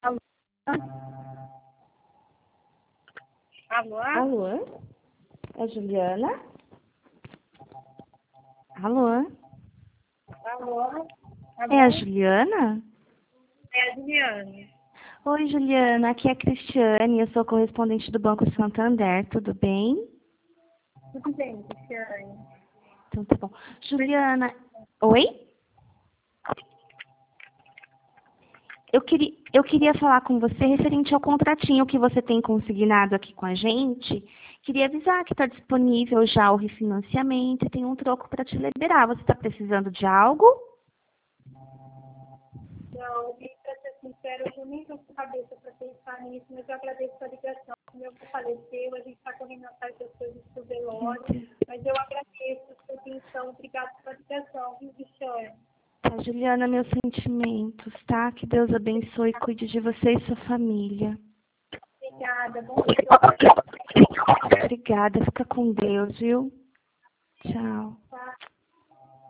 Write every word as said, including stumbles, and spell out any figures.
Alô? Alô? Alô? É a Juliana? Alô? Alô? É a Juliana? É a Juliane. Oi, Juliana. Aqui é a Cristiane. Eu sou correspondente do Banco Santander. Tudo bem? Tudo bem, Cristiane? Então tá bom. Juliana... Oi? Eu queria, eu queria falar com você referente ao contratinho que você tem consignado aqui com a gente. Queria avisar que está disponível já o refinanciamento e tem um troco para te liberar. Você está precisando de algo? Não, e para ser sincero, eu nem estou com cabeça para pensar nisso, mas eu agradeço a ligação. O meu avô faleceu, a gente está correndo atrás das coisas do velório, mas eu agradeço a sua atenção. Obrigada pela ligação, viu, Cristiane? Tá, Juliana, meus sentimentos, tá? Que Deus abençoe e cuide de você e sua família. Obrigada, bom dia. Obrigada, fica com Deus, viu? Tchau. Tá?